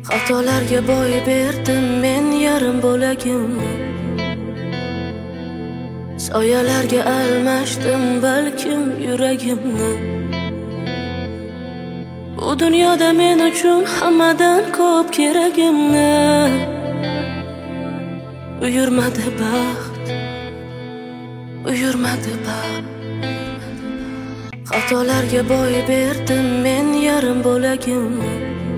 Xatolarga boy berdim men yarim bo'lagimni. Soyalarga almashdim balkim yuragimni. Bu dunyoda men uchun hammadan ko'p keragimni. Uyurmadi baxt, uyurmadi baxt. Xatolarga boy berdim men yarim bo'lagimni.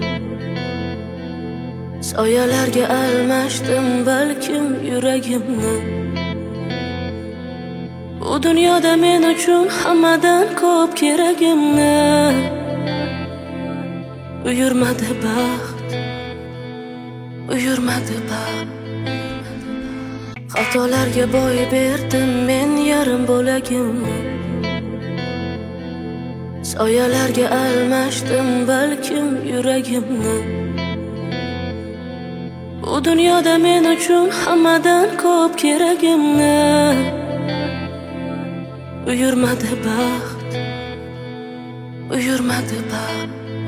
Soyalarga almashdim balkim yuragimni. Bu dunyoda men uchun hammadan ko'p keragimni. Uyurmadi baxt, uyurmadi baxt. Xatolarga boy berdim men yarim bo'lagimni. Soyalarga almashdim balkim yuragimni. Bu dunyoda men uchun hammadan ko'p keragimni. Uyurmadi baxt, uyurmadi baxt.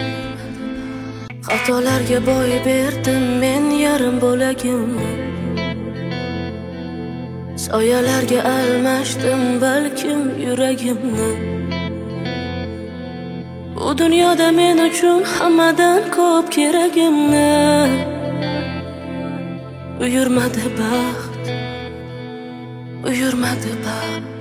Xatolarga boy berdim men yarim bo'lagimni. Soyalarga almashdim balkim yuragimni. Bu dunyoda men uchun hammadan ko'p keragimni. Uyurmadi baxt, uyurmadi baxt.